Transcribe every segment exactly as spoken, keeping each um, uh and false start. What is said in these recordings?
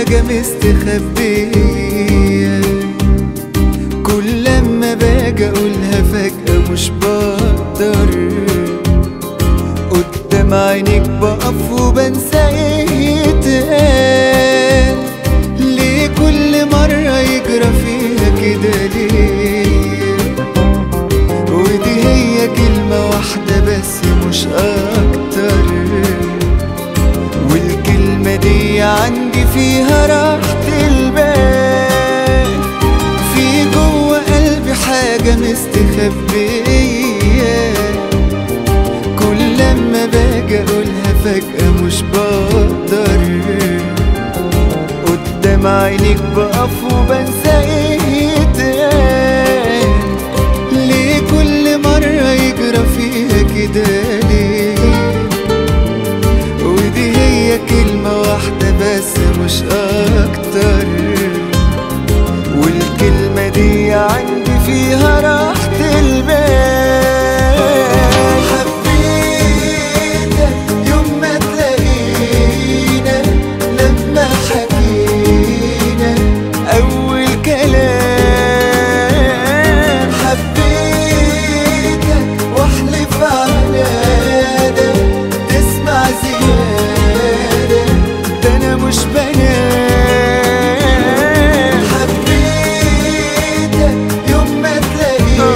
حاجة مستخبية، كل لما باجي اقولها فجأة مش بقدر، قدام عينيك بقف وبنسى ايه يتقال. ليه كل مرة يجرى فيها كده ليه؟ ودي هي كلمة واحدة بس مش اكتر، والكلمة دي عندي فيها راحة البال. في جوه قلبي حاجة مستخبية، كل لما باجي اقولها فجأة مش بقدر، قدام عينيك بقف وبنسى ايه يتقال. ليه كل مرة يجرى فيها كده ليه؟ ودي هي كلمة واحدة بس مش اكتر، والكلمة دي عندي فيها راحة البال. حبيتك يوم ما تلاقينا، لما حكينا أول كلام. حبيتك واحلف على ده، تسمع زيادة ده أنا مش بنام. حبيتك يوم ما تلاقينا،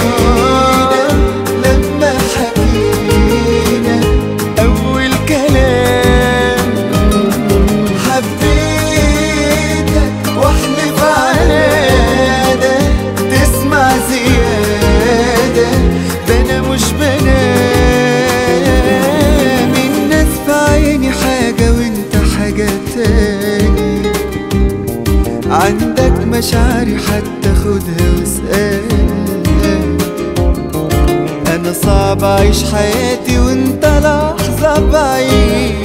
لما حكينا أول كلام. حبيتك واحلف على ده، تسمع زيادة ده أنا مش بنام. الناس في عيني حاجة وانت حاجة تاني، عندك مشاعري حتى خدها واسألها. أنا صعب أعيش حياتي وانت لحظة بعيد،